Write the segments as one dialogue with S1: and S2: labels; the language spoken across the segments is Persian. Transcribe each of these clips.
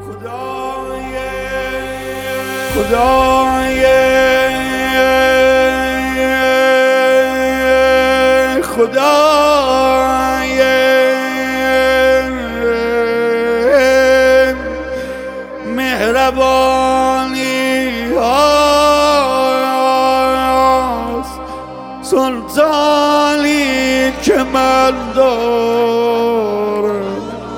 S1: خدای مهربانی هاست، سلطانی که من دارم،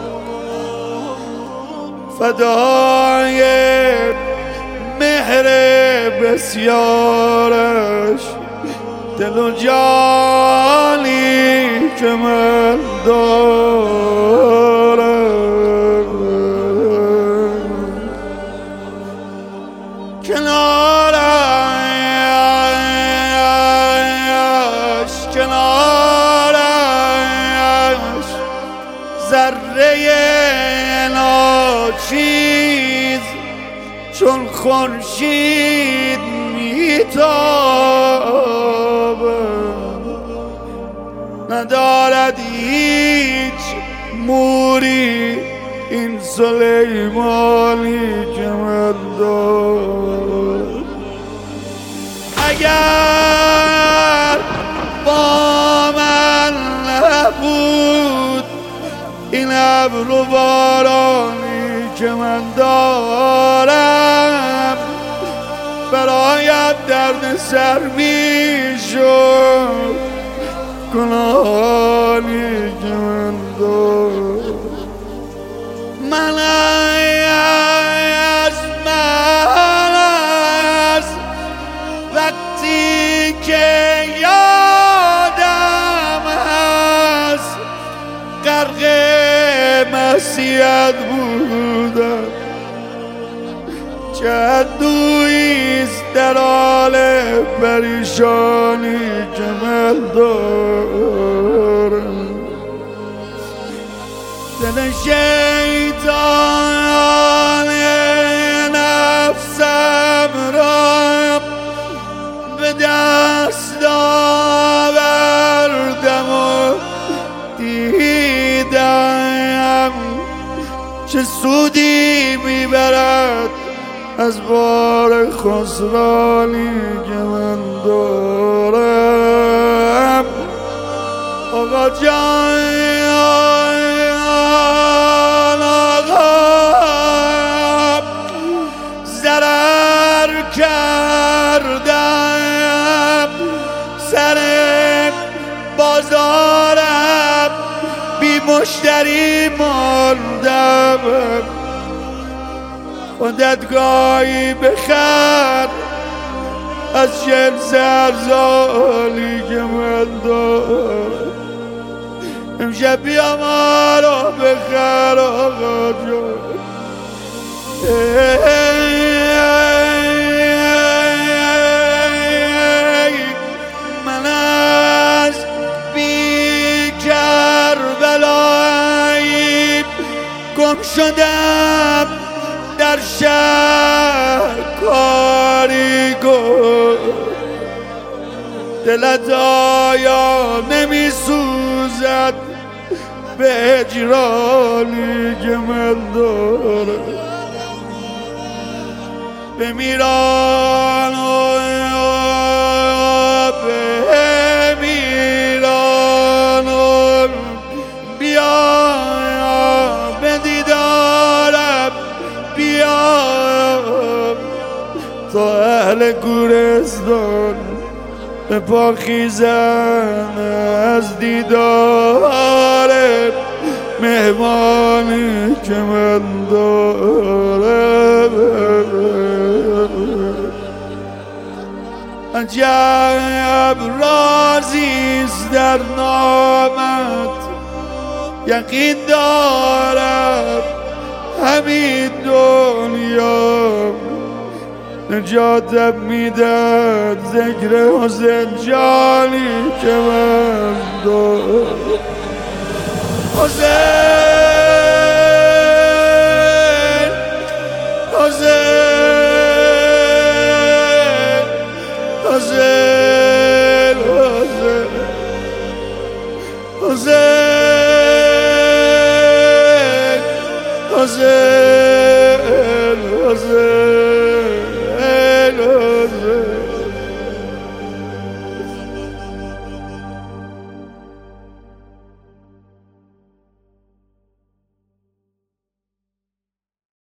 S1: فدای مهر بسیارش دل و جانی که من دارم. کنارش ذره ناچیز چون خورشید میتابه، ندارد هیچ موری این سلیمانی که من دارم. اگر با من نبود این ابر و بارانی که من دارم، برایم درد سر میشد گناهانی که من دارم. من از وقتی که یادم هست غرق معصیت بودم، چندویست در حال پریشانی که من دارم. دل شیطان نفسم را به دست آوردم و دیدم چه سودی میبرد از بار خسرانی که من دارم. آقا جان ضرر کردم، سر بازارم بی مشتری ماندم. خودت گاهی بخر از جنس ارزانی که من دارم. امشب بیا ما رو بخر آقا جان. من از بی کربلایی گم شدم در شهر کاری کن. دلت آیا نمی سوزد به هجرانی که من دارم؟ بمیران و بمیران و بیا به دیدارم، بیا تا اهل گورستان به پا خیزن از دیدار مهمانی که من دارم. عجب رازیست در نامت، یقین دارم همین دنیا نجاتم میدن ذکر حسین جانی که من دارم. حسین حسین حسین حسین حسین حسین